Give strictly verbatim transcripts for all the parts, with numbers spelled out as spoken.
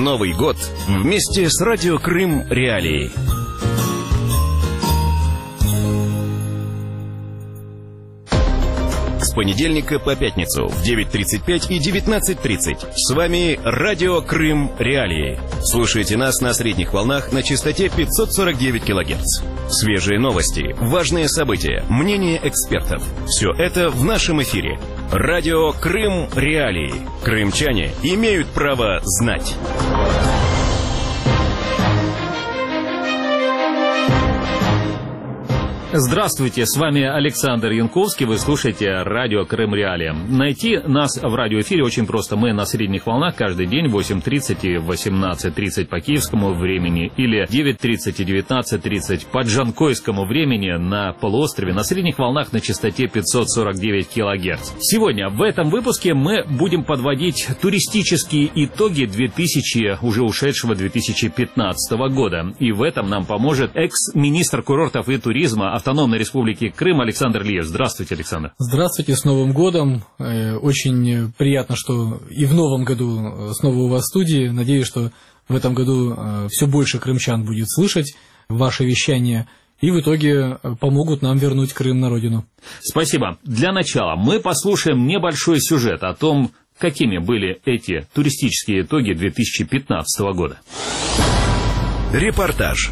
Новый год вместе с Радио Крым Реалии. С понедельника по пятницу в девять тридцать пять и девятнадцать тридцать. С вами Радио Крым Реалии. Слушайте нас на средних волнах на частоте пятьсот сорок девять килогерц. Свежие новости, важные события, мнения экспертов. Все это в нашем эфире. Радио Крым Реалии. Крымчане имеют право знать. Здравствуйте, с вами Александр Янковский, вы слушаете Радио Крым Реалии. Найти нас в радиоэфире очень просто. Мы на средних волнах каждый день в восемь тридцать и восемнадцать тридцать по киевскому времени или девять тридцать и девятнадцать тридцать по джанкойскому времени на полуострове на средних волнах на частоте пятьсот сорок девять килогерц. Сегодня в этом выпуске мы будем подводить туристические итоги две тысячи, уже ушедшего две тысячи пятнадцатого года. И в этом нам поможет экс-министр курортов и туризма Автономной Республики Крым Александр Лиев. Здравствуйте, Александр. Здравствуйте, с Новым годом. Очень приятно, что и в новом году снова у вас в студии. Надеюсь, что в этом году все больше крымчан будет слышать ваше вещание и в итоге помогут нам вернуть Крым на родину. Спасибо. Для начала мы послушаем небольшой сюжет о том, какими были эти туристические итоги две тысячи пятнадцатого года. Репортаж.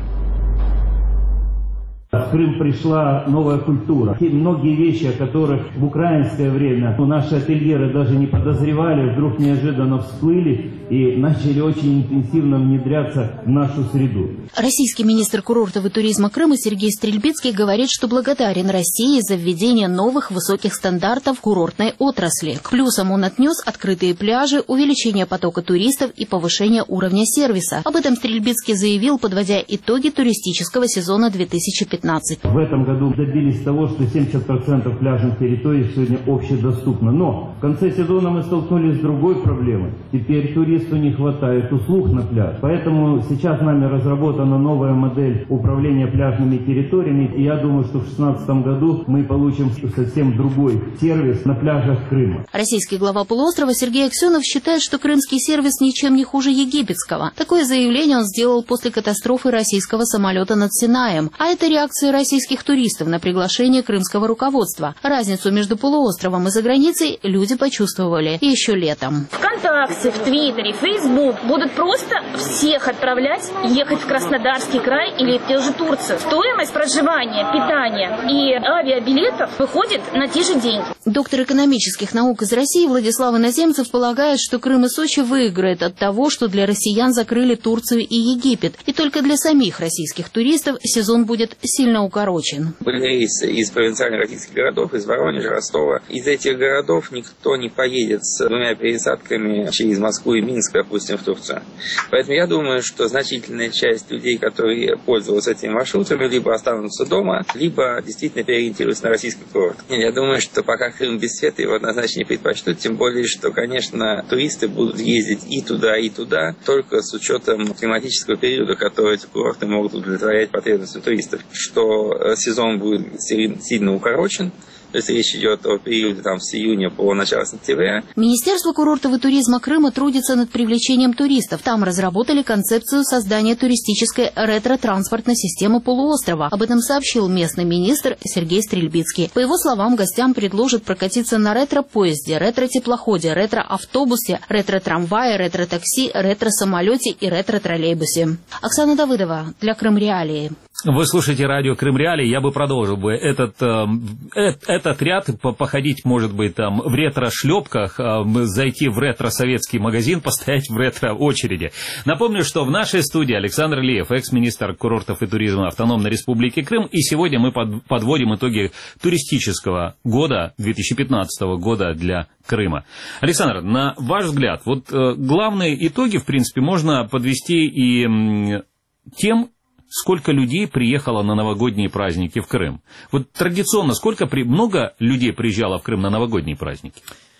В Крым пришла новая культура. И многие вещи, о которых в украинское время ну, наши ательеры даже не подозревали, вдруг неожиданно всплыли и начали очень интенсивно внедряться в нашу среду. Российский министр курортов и туризма Крыма Сергей Стрельбицкий говорит, что благодарен России за введение новых высоких стандартов курортной отрасли. К плюсам он отнес открытые пляжи, увеличение потока туристов и повышение уровня сервиса. Об этом Стрельбицкий заявил, подводя итоги туристического сезона две тысячи пятнадцатого. В этом году добились того, что семьдесят процентов пляжных территорий сегодня общедоступно. Но в конце сезона мы столкнулись с другой проблемой. Теперь туристу не хватает услуг на пляж. Поэтому сейчас нами разработана новая модель управления пляжными территориями. И я думаю, что в две тысячи шестнадцатом году мы получим совсем другой сервис на пляжах Крыма. Российский глава полуострова Сергей Аксенов считает, что крымский сервис ничем не хуже египетского. Такое заявление он сделал после катастрофы российского самолета над Синаем. А это реакция российских туристов на приглашение крымского руководства. Разницу между полуостровом и заграницей люди почувствовали еще летом. ВКонтакте, в Твиттере, Фейсбук будут просто всех отправлять ехать в Краснодарский край или в те же Турцию. Стоимость проживания, питания и авиабилетов выходит на те же деньги. Доктор экономических наук из России Владислав Иноземцев полагает, что Крым и Сочи выиграют от того, что для россиян закрыли Турцию и Египет. И только для самих российских туристов сезон будет сильно укорочен. Были рейсы из провинциальных российских городов, из Воронежа, Ростова. Из этих городов никто не поедет с двумя пересадками через Москву и Минск, допустим, в Турцию. Поэтому я думаю, что значительная часть людей, которые пользовались этими маршрутами, либо останутся дома, либо действительно переориентируются на российский курорт. Я думаю, что пока Крым без света, его однозначно не предпочтут, тем более, что, конечно, туристы будут ездить и туда, и туда, только с учетом климатического периода, который эти курорты могут удовлетворять потребностям туристов. Что сезон будет сильно укорочен. То есть речь идет о периоде там, с июня по начало сентября. Министерство курортов и туризма Крыма трудится над привлечением туристов. Там разработали концепцию создания туристической ретро-транспортной системы полуострова. Об этом сообщил местный министр Сергей Стрельбицкий. По его словам, гостям предложат прокатиться на ретро-поезде, ретро-теплоходе, ретро-автобусе, ретро-трамвае, ретро-такси, ретро-самолете и ретро-троллейбусе. Оксана Давыдова для Крым Реалии. Вы слушаете радио Крым Реалии, я бы продолжил бы этот, э, этот ряд, походить, может быть, там в ретро-шлепках, э, зайти в ретро-советский магазин, постоять в ретро-очереди. Напомню, что в нашей студии Александр Лиев, экс-министр курортов и туризма Автономной Республики Крым, и сегодня мы под, подводим итоги туристического года, две тысячи пятнадцатого года для Крыма. Александр, на ваш взгляд, вот э, главные итоги, в принципе, можно подвести и э, тем, сколько людей приехало на новогодние праздники в Крым. Вот традиционно, сколько при... много людей приезжало в Крым на новогодние праздники?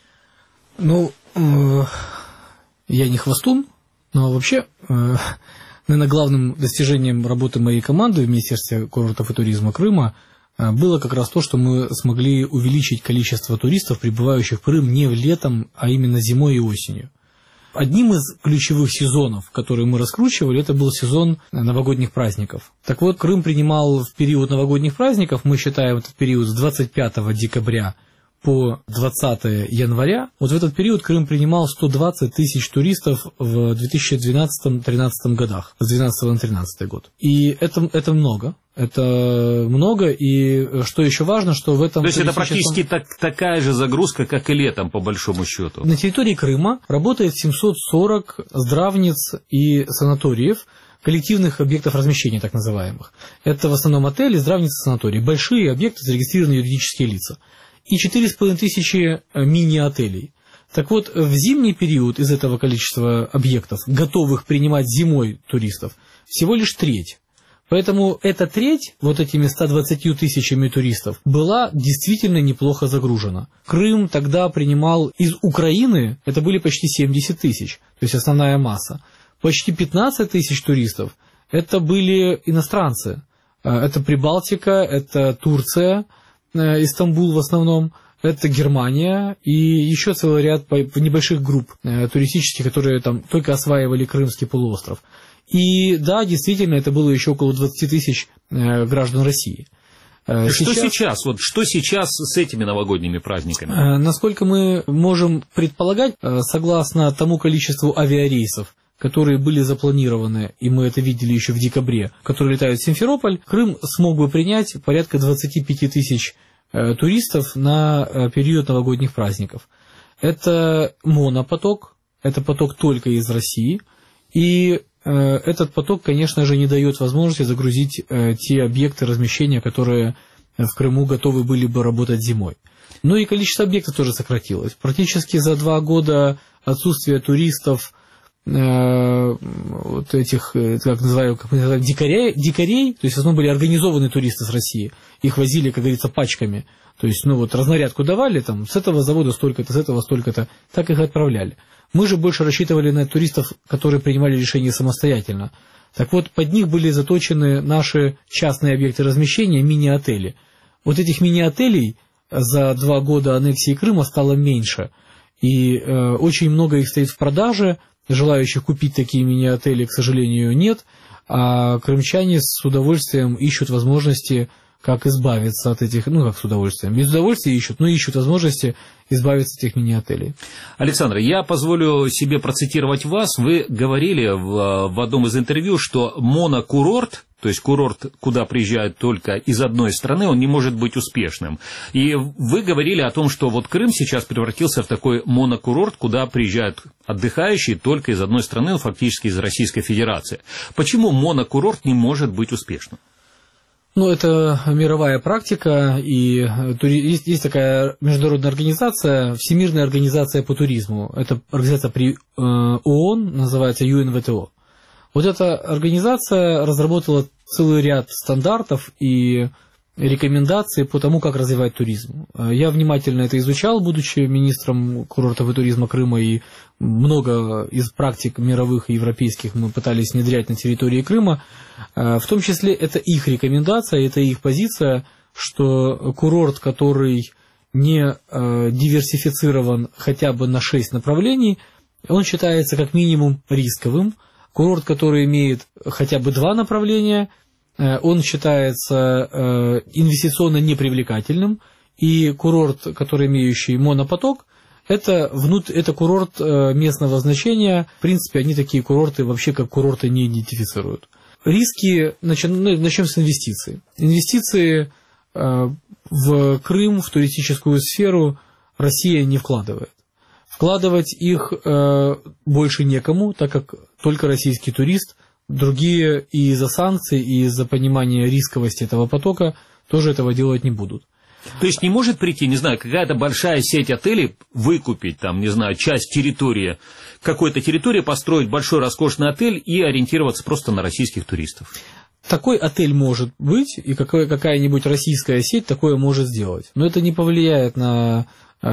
Ну, э, я не хвастун, но вообще, э, наверное, главным достижением работы моей команды в Министерстве курортов и туризма Крыма э, было как раз то, что мы смогли увеличить количество туристов, прибывающих в Крым не летом, а именно зимой и осенью. Одним из ключевых сезонов, которые мы раскручивали, это был сезон новогодних праздников. Так вот, Крым принимал в период новогодних праздников, мы считаем этот период с двадцать пятого декабря по двадцатого января. Вот в этот период Крым принимал сто двадцать тысяч туристов в две тысячи двенадцатом-тринадцатом годах, с двенадцатого на тринадцатый год. И это, это много. Это много, и что еще важно, что в этом... То есть это практически так, такая же загрузка, как и летом, по большому счету. На территории Крыма работает семьсот сорок здравниц и санаториев, коллективных объектов размещения, так называемых. Это в основном отели, здравницы, санатории. Большие объекты, зарегистрированные юридические лица. И четыре с половиной тысячи мини-отелей. Так вот, в зимний период из этого количества объектов, готовых принимать зимой туристов, всего лишь треть. Поэтому эта треть, вот этими ста двадцатью тысячами туристов, была действительно неплохо загружена. Крым тогда принимал из Украины, это были почти семьдесят тысяч, то есть основная масса. Почти пятнадцать тысяч туристов, это были иностранцы. Это Прибалтика, это Турция, Истамбул в основном, это Германия и еще целый ряд небольших групп туристических, которые там только осваивали Крымский полуостров. И да, действительно, это было еще около двадцати тысяч граждан России. Сейчас, что сейчас? Вот что сейчас с этими новогодними праздниками? Насколько мы можем предполагать, согласно тому количеству авиарейсов, которые были запланированы, и мы это видели еще в декабре, которые летают в Симферополь, Крым смог бы принять порядка двадцати пяти тысяч туристов на период новогодних праздников. Это монопоток, это поток только из России, и этот поток, конечно же, не дает возможности загрузить те объекты размещения, которые в Крыму готовы были бы работать зимой. Ну и количество объектов тоже сократилось. Практически за два года отсутствия туристов, вот этих, как называю, как мы называем, дикарей, дикарей, то есть в основном были организованные туристы с России, их возили, как говорится, пачками, то есть, ну вот, разнарядку давали, там, с этого завода столько-то, с этого столько-то, так их отправляли. Мы же больше рассчитывали на туристов, которые принимали решения самостоятельно. Так вот, под них были заточены наши частные объекты размещения, мини-отели. Вот этих мини-отелей за два года аннексии Крыма стало меньше, и э, очень много их стоит в продаже. Желающих купить такие мини-отели, к сожалению, нет, а крымчане с удовольствием ищут возможности, как избавиться от этих, ну, как с удовольствием, без удовольствия ищут, но ищут возможности избавиться от этих мини-отелей. Александр, я позволю себе процитировать вас. Вы говорили в, в одном из интервью, что монокурорт, то есть курорт, куда приезжают только из одной страны, он не может быть успешным. И вы говорили о том, что вот Крым сейчас превратился в такой монокурорт, куда приезжают отдыхающие только из одной страны, ну, фактически из Российской Федерации. Почему монокурорт не может быть успешным? Ну, это мировая практика, и есть, есть такая международная организация, Всемирная организация по туризму. Это организация при ООН, называется ю эн вэ тэ о. Вот эта организация разработала целый ряд стандартов и рекомендаций по тому, как развивать туризм. Я внимательно это изучал, будучи министром курортов и туризма Крыма, и много из практик мировых и европейских мы пытались внедрять на территории Крыма. В том числе это их рекомендация, это их позиция, что курорт, который не диверсифицирован хотя бы на шесть направлений, он считается как минимум рисковым. Курорт, который имеет хотя бы два направления, он считается инвестиционно непривлекательным, и курорт, который имеющий монопоток, это, внут... это курорт местного значения. В принципе, они такие курорты вообще как курорты не идентифицируют. Риски, начнем, начнем с инвестиций. Инвестиции в Крым, в туристическую сферу Россия не вкладывает. Вкладывать их больше некому, так как только российский турист. Другие и из-за санкций, и из-за понимания рисковости этого потока тоже этого делать не будут. То есть не может прийти, не знаю, какая-то большая сеть отелей, выкупить там, не знаю, часть территории, какой-то территории, построить большой роскошный отель и ориентироваться просто на российских туристов? Такой отель может быть, и какая-нибудь российская сеть такое может сделать. Но это не повлияет на...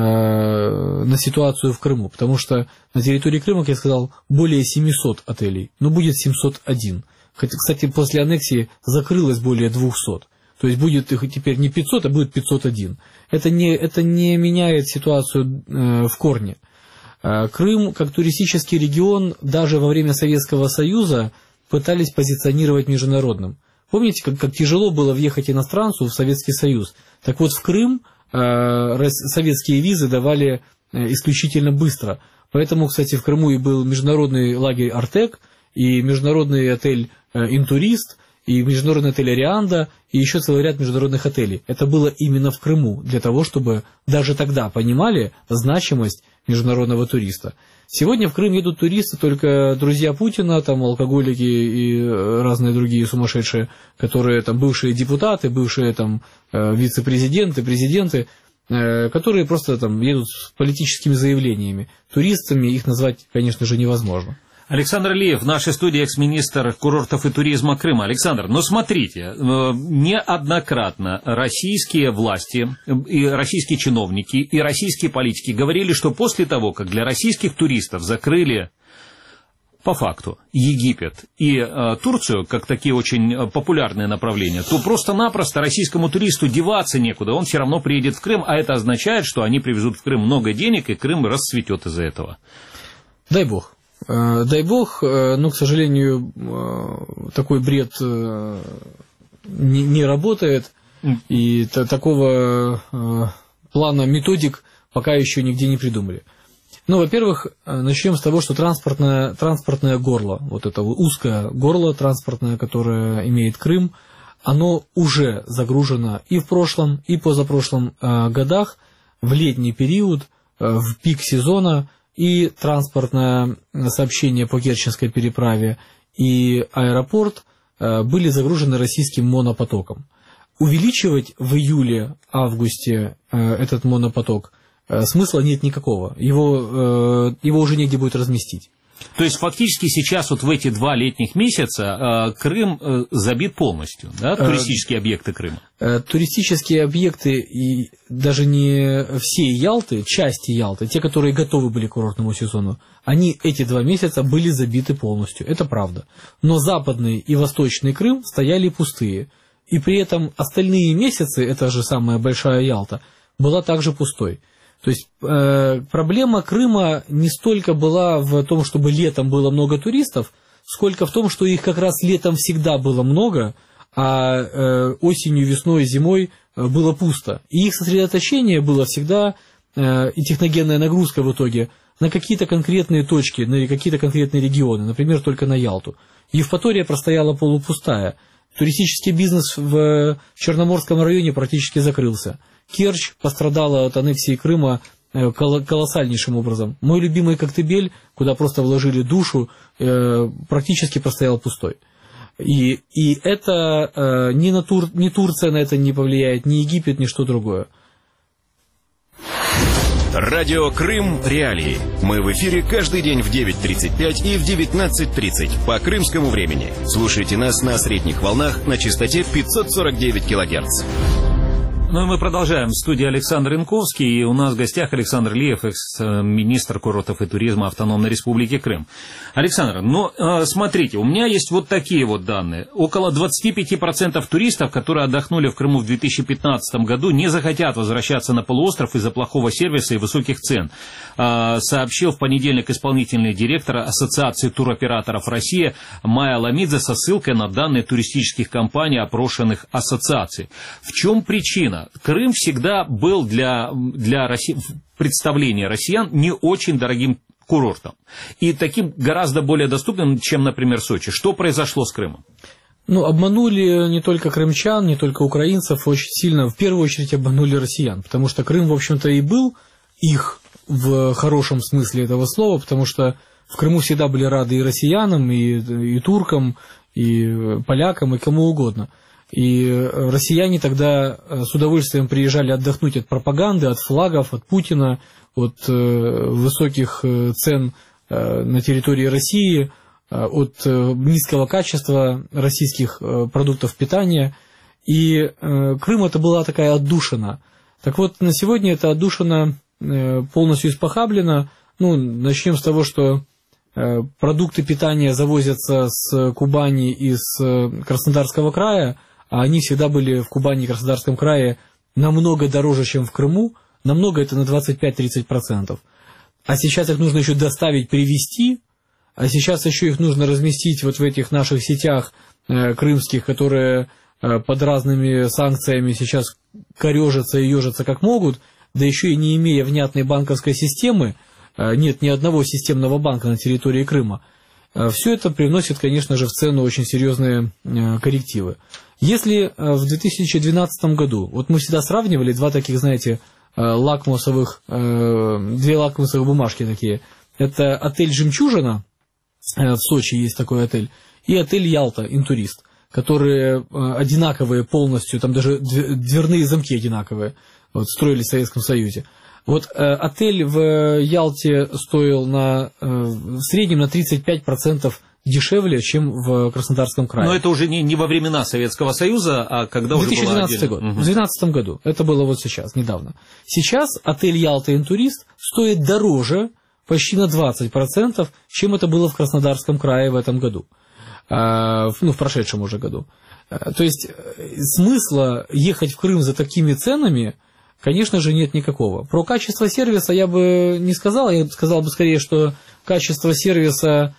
на ситуацию в Крыму, потому что на территории Крыма, как я сказал, более семисот отелей, но будет семьсот один. Кстати, после аннексии закрылось более двухсот, то есть будет их теперь не пятьсот, а будет пятьсот один. Это не, это не меняет ситуацию в корне. Крым, как туристический регион, даже во время Советского Союза пытались позиционировать международным. Помните, как, как тяжело было въехать иностранцу в Советский Союз? Так вот, в Крым э, советские визы давали э, исключительно быстро. Поэтому, кстати, в Крыму и был международный лагерь «Артек», и международный отель э, «Интурист», и международный отель «Арианда», и еще целый ряд международных отелей. Это было именно в Крыму, для того, чтобы даже тогда понимали значимость международного туриста. Сегодня в Крым едут туристы только друзья Путина, там алкоголики и разные другие сумасшедшие, которые там бывшие депутаты, бывшие там вице-президенты, президенты, которые просто там едут с политическими заявлениями. Туристами их назвать, конечно же, невозможно. Александр Алиев, в нашей студии экс-министр курортов и туризма Крыма. Александр, ну смотрите, неоднократно российские власти, и российские чиновники, и российские политики говорили, что после того, как для российских туристов закрыли по факту Египет и э, Турцию, как такие очень популярные направления, то просто-напросто российскому туристу деваться некуда, он все равно приедет в Крым, а это означает, что они привезут в Крым много денег, и Крым расцветет из-за этого. Дай бог. Дай бог, но, к сожалению, такой бред не, не работает, и такого плана методик пока еще нигде не придумали. Ну, во-первых, начнем с того, что транспортное, транспортное горло, вот это узкое горло транспортное, которое имеет Крым, оно уже загружено и в прошлом, и позапрошлом годах, в летний период, в пик сезона, и транспортное сообщение по Керченской переправе, и аэропорт были загружены российским монопотоком. Увеличивать в июле-августе этот монопоток смысла нет никакого. Его, его уже негде будет разместить. То есть, фактически сейчас, вот в эти два летних месяца, Крым забит полностью, да, туристические объекты Крыма? Туристические объекты, и даже не все Ялты, части Ялты, те, которые готовы были к курортному сезону, они эти два месяца были забиты полностью, это правда. Но западный и восточный Крым стояли пустые, и при этом остальные месяцы, это же самая большая Ялта, была также пустой. То есть э, проблема Крыма не столько была в том, чтобы летом было много туристов, сколько в том, что их как раз летом всегда было много, а э, осенью, весной, зимой было пусто. И их сосредоточение было всегда, э, и техногенная нагрузка в итоге, на какие-то конкретные точки, на какие-то конкретные регионы, например, только на Ялту. Евпатория простояла полупустая. Туристический бизнес в Черноморском районе практически закрылся. Керчь пострадала от аннексии Крыма колоссальнейшим образом. Мой любимый Коктебель, куда просто вложили душу, практически простоял пустой. И, и это ни, на Тур, ни Турция на это не повлияет, ни Египет, ни что другое. Радио Крым Реалии. Мы в эфире каждый день в девять тридцать пять и в девятнадцать тридцать по крымскому времени. Слушайте нас на средних волнах на частоте пятьсот сорок девять килогерц. Ну и мы продолжаем. В студии Александр Янковский, и у нас в гостях Александр Алиев, экс-министр курортов и туризма Автономной Республики Крым. Александр, ну смотрите, у меня есть вот такие вот данные. Около двадцать пять процентов туристов, которые отдохнули в Крыму в две тысячи пятнадцатом году, не захотят возвращаться на полуостров из-за плохого сервиса и высоких цен, сообщил в понедельник исполнительный директор Ассоциации туроператоров России Майя Ламидзе со ссылкой на данные туристических компаний, опрошенных ассоциаций. В чем причина? Крым всегда был для, для России, представления россиян не очень дорогим курортом. И таким гораздо более доступным, чем, например, Сочи. Что произошло с Крымом? Ну, обманули не только крымчан, не только украинцев, очень сильно, в первую очередь обманули россиян. Потому что Крым, в общем-то, и был их в хорошем смысле этого слова, потому что в Крыму всегда были рады и россиянам, и, и туркам, и полякам, и кому угодно. И россияне тогда с удовольствием приезжали отдохнуть от пропаганды, от флагов, от Путина, от высоких цен на территории России, от низкого качества российских продуктов питания. И Крым это была такая отдушина. Так вот, на сегодня эта отдушина полностью испохаблена. Ну, начнем с того, что продукты питания завозятся с Кубани и с Краснодарского края, а они всегда были в Кубани и Краснодарском крае намного дороже, чем в Крыму, намного это на двадцать пять-тридцать процентов. а сейчас их нужно еще доставить, привезти, а сейчас еще их нужно разместить вот в этих наших сетях э, крымских, которые э, под разными санкциями сейчас корежатся и ежатся как могут, да еще и не имея внятной банковской системы, э, нет ни одного системного банка на территории Крыма, э, все это привносит, конечно же, в цену очень серьезные э, коррективы. Если э, в две тысячи двенадцатом году, вот мы всегда сравнивали два таких, знаете, э, лакмусовых, э, две лакмусовых бумажки такие, это отель «Жемчужина», в Сочи есть такой отель, и отель «Ялта», «Интурист», которые одинаковые полностью, там даже дверные замки одинаковые, вот, строились в Советском Союзе. Вот э, отель в Ялте стоил на, э, в среднем на тридцать пять процентов дешевле, чем в Краснодарском крае. Но это уже не, не во времена Советского Союза, а когда уже было... две тысячи двенадцатый год. Угу. В две тысячи двенадцатом году. Это было вот сейчас, недавно. Сейчас отель «Ялта», «Интурист» стоит дороже почти на двадцать процентов, чем это было в Краснодарском крае в этом году, ну, в прошедшем уже году. То есть смысла ехать в Крым за такими ценами, конечно же, нет никакого. Про качество сервиса я бы не сказал, я сказал бы скорее, что качество сервиса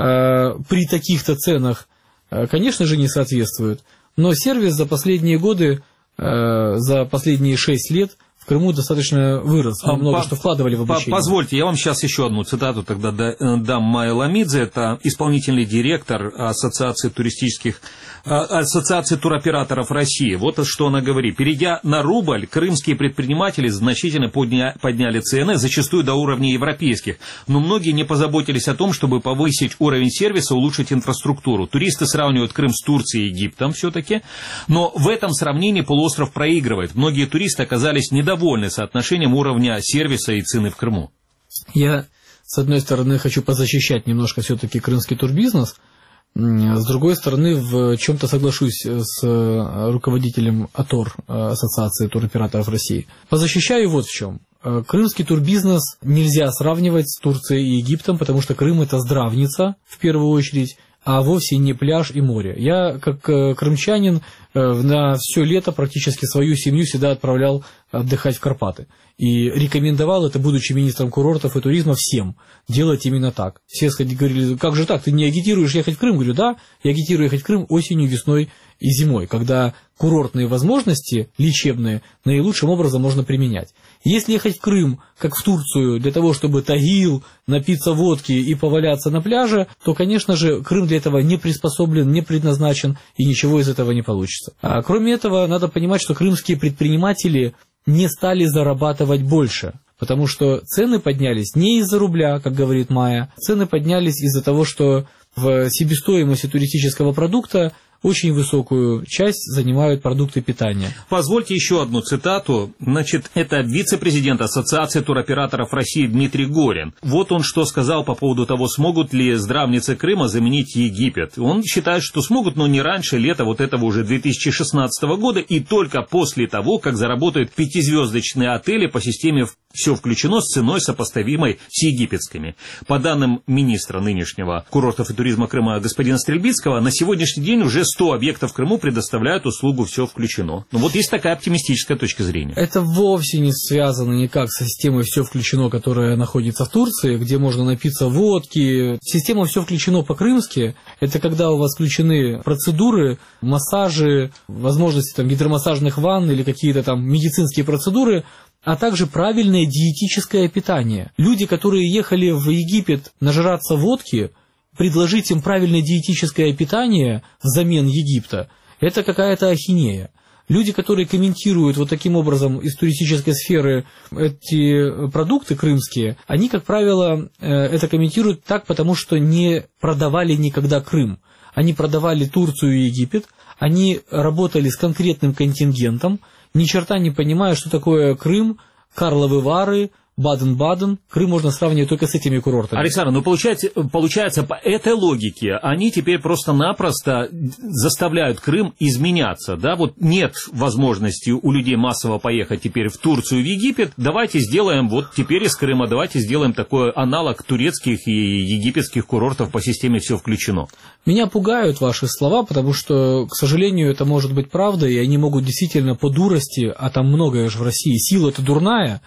э, при таких-то ценах, э, конечно же, не соответствует, но сервис за последние годы, э, за последние шесть лет в Крыму достаточно вырос, мы много по, что вкладывали в обучение. Позвольте, я вам сейчас еще одну цитату тогда дам. Майя Ламидзе, это исполнительный директор Ассоциации туристических, Ассоциации туроператоров России. Вот что она говорит. Перейдя на рубль, крымские предприниматели значительно подня, подняли цены, зачастую до уровня европейских, но многие не позаботились о том, чтобы повысить уровень сервиса, улучшить инфраструктуру. Туристы сравнивают Крым с Турцией и Египтом все-таки, но в этом сравнении полуостров проигрывает. Многие туристы оказались недовольны соотношением уровня сервиса и цены в Крыму. Я, с одной стороны, хочу позащищать немножко все-таки крымский турбизнес, с другой стороны, в чем-то соглашусь с руководителем АТОР, Ассоциации туроператоров России. Позащищаю вот в чем. Крымский турбизнес нельзя сравнивать с Турцией и Египтом, потому что Крым – это здравница, в первую очередь, а вовсе не пляж и море. Я, как крымчанин, на все лето практически свою семью всегда отправлял отдыхать в Карпаты. И рекомендовал это, будучи министром курортов и туризма, всем делать именно так. Все говорили, как же так, ты не агитируешь ехать в Крым? Говорю, да, я агитирую ехать в Крым осенью, весной и зимой, когда курортные возможности лечебные наилучшим образом можно применять. Если ехать в Крым, как в Турцию, для того, чтобы Тагил, напиться водки и поваляться на пляже, то, конечно же, Крым для этого не приспособлен, не предназначен, и ничего из этого не получится. А кроме этого, надо понимать, что крымские предприниматели не стали зарабатывать больше, потому что цены поднялись не из-за рубля, как говорит Майя, цены поднялись из-за того, что в себестоимости туристического продукта очень высокую часть занимают продукты питания. Позвольте еще одну цитату. Значит, это вице-президент Ассоциации туроператоров России Дмитрий Горин. Вот он что сказал по поводу того, смогут ли здравницы Крыма заменить Египет. Он считает, что смогут, но не раньше лета вот этого уже две тысячи шестнадцатого года и только после того, как заработают пятизвездочные отели по системе «Все включено» с ценой, сопоставимой с египетскими. По данным министра нынешнего курортов и туризма Крыма господина Стрельбицкого, на сегодняшний день уже сто объектов в Крыму предоставляют услугу «Все включено». Ну вот есть такая оптимистическая точка зрения. Это вовсе не связано никак с системой «Все включено», которая находится в Турции, где можно напиться водки. Система «Все включено» по-крымски – это когда у вас включены процедуры, массажи, возможности там, гидромассажных ванн или какие-то там медицинские процедуры, а также правильное диетическое питание. Люди, которые ехали в Египет нажраться водки, предложить им правильное диетическое питание взамен Египта, это какая-то ахинея. Люди, которые комментируют вот таким образом из туристической сферы эти продукты крымские, они, как правило, это комментируют так, потому что не продавали никогда Крым. Они продавали Турцию и Египет, они работали с конкретным контингентом, ни черта не понимая, что такое Крым, Карловы Вары, Баден-Баден. Крым можно сравнивать только с этими курортами. Александр, ну получается, получается, по этой логике они теперь просто-напросто заставляют Крым изменяться, да? Вот нет возможности у людей массово поехать теперь в Турцию, в Египет, давайте сделаем вот теперь из Крыма, давайте сделаем такой аналог турецких и египетских курортов по системе «Все включено». Меня пугают ваши слова, потому что, к сожалению, это может быть правда, и они могут действительно по дурости, а там многое же в России, сила-то дурная,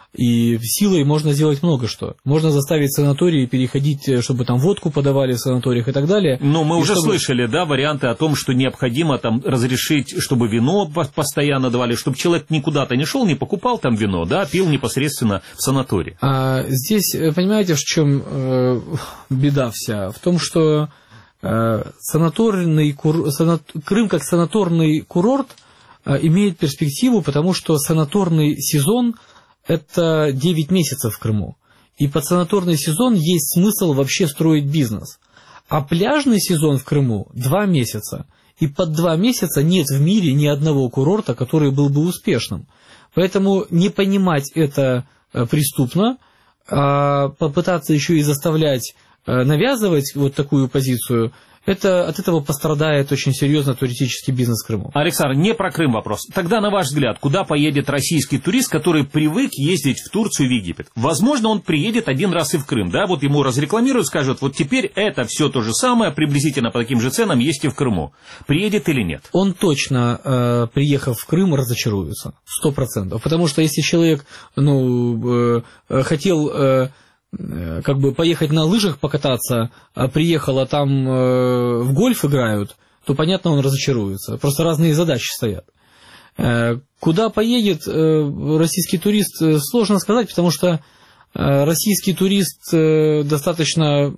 И силой можно сделать много что. Можно заставить санатории переходить, чтобы там водку подавали в санаториях и так далее. Но мы и уже чтобы... слышали, да, варианты о том, что необходимо там разрешить, чтобы вино постоянно давали, чтобы человек никуда-то не шел, не покупал там вино, да, пил непосредственно в санатории. А здесь, понимаете, в чем э, беда вся? В том, что э, санаторный кур... санат... Крым как санаторный курорт э, имеет перспективу, потому что санаторный сезон – это девять месяцев в Крыму. И под санаторный сезон есть смысл вообще строить бизнес. А пляжный сезон в Крыму два месяца. И под два месяца нет в мире ни одного курорта, который был бы успешным. Поэтому не понимать это преступно, а попытаться еще и заставлять, навязывать вот такую позицию, это, от этого пострадает очень серьезно туристический бизнес в Крыму. Александр, не про Крым вопрос. Тогда, на ваш взгляд, куда поедет российский турист, который привык ездить в Турцию и в Египет? Возможно, он приедет один раз и в Крым, да, вот ему разрекламируют, скажут, вот теперь это все то же самое, приблизительно по таким же ценам есть и в Крыму. Приедет или нет? Он точно, э, приехав в Крым, разочаруется, сто процентов. Потому что если человек, ну, э, хотел... Э, как бы поехать на лыжах покататься, а приехал, а там э, в гольф играют, то, понятно, он разочаруется. Просто разные задачи стоят. Э, куда поедет э, российский турист, э, сложно сказать, потому что э, российский турист э, достаточно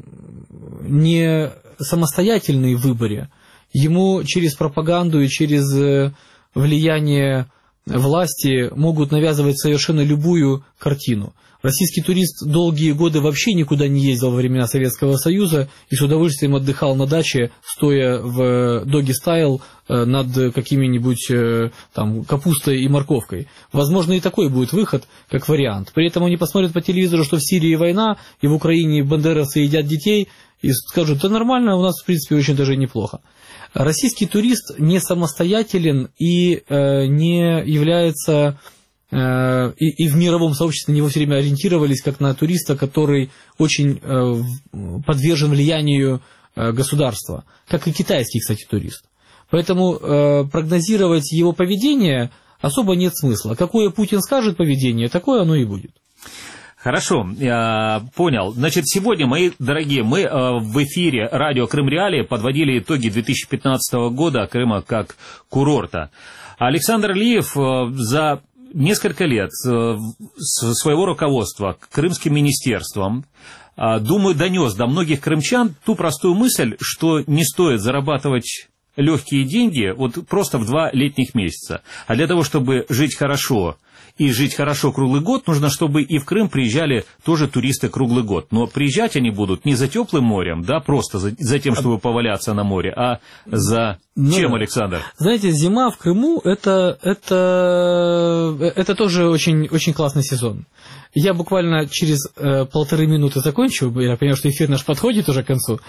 не самостоятельный в выборе. Ему через пропаганду и через э, влияние власти могут навязывать совершенно любую картину. Российский турист долгие годы вообще никуда не ездил во времена Советского Союза и с удовольствием отдыхал на даче, стоя в доги-стайл над какими-нибудь там капустой и морковкой. Возможно, и такой будет выход, как вариант. При этом они посмотрят по телевизору, что в Сирии война, и в Украине бандеровцы едят детей, и скажут, да нормально, у нас в принципе очень даже неплохо. Российский турист не самостоятелен и э, не является... И, и в мировом сообществе на него все время ориентировались как на туриста, который очень э, подвержен влиянию э, государства, как и китайский, кстати, турист. Поэтому э, прогнозировать его поведение особо нет смысла. Какое Путин скажет поведение, такое оно и будет. Хорошо, я понял. Значит, сегодня, мои дорогие, мы в эфире радио Крым Реалии подводили итоги две тысячи пятнадцатого года Крыма как курорта. Александр Лиев за несколько лет своего руководства крымским министерством, думаю, донес до многих крымчан ту простую мысль, что не стоит зарабатывать легкие деньги вот просто в два летних месяца. А для того, чтобы жить хорошо и жить хорошо круглый год, нужно, чтобы и в Крым приезжали тоже туристы круглый год. Но приезжать они будут не за теплым морем, да, просто за, за тем, чтобы поваляться на море, а за ну, чем, Александр? Знаете, зима в Крыму это, это, это тоже очень, очень классный сезон. Я буквально через э, полторы минуты закончу, я понимаю, что эфир наш подходит уже к концу.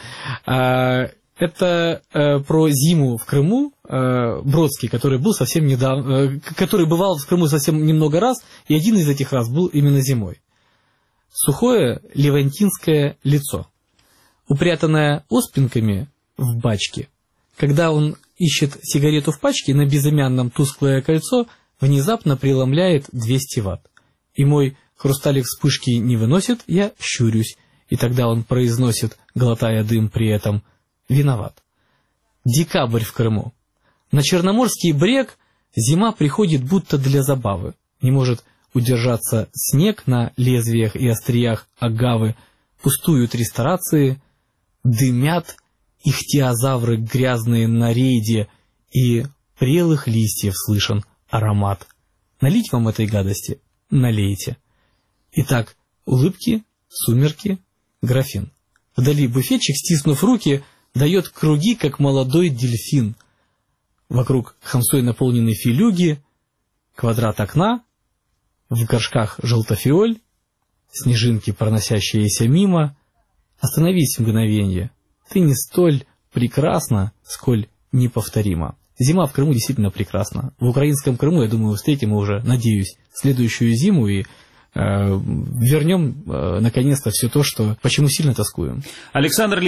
Это э, про зиму в Крыму, э, Бродский, который был совсем недавно, э, который бывал в Крыму совсем немного раз, и один из этих раз был именно зимой. Сухое левантинское лицо, упрятанное оспинками в бачке. Когда он ищет сигарету в пачке, на безымянном тусклое кольцо внезапно преломляет двести ватт. И мой хрусталик вспышки не выносит, я щурюсь, и тогда он произносит, глотая дым при этом: виноват. Декабрь в Крыму. На Черноморский брег зима приходит будто для забавы. Не может удержаться снег на лезвиях и остриях агавы. Пустуют ресторации, дымят ихтиозавры грязные на рейде, и прелых листьев слышен аромат. Налить вам этой гадости? Налейте. Итак, улыбки, сумерки, графин. Вдали буфетчик, стиснув руки, дает круги, как молодой дельфин. Вокруг хамсой наполнены филюги, квадрат окна, в горшках желтофиоль, снежинки, проносящиеся мимо. Остановись мгновенье, ты не столь прекрасна, сколь неповторима. Зима в Крыму действительно прекрасна. В украинском Крыму, я думаю, встретим мы уже, надеюсь, следующую зиму и э, вернем э, наконец-то все то, что почему сильно тоскуем. Александр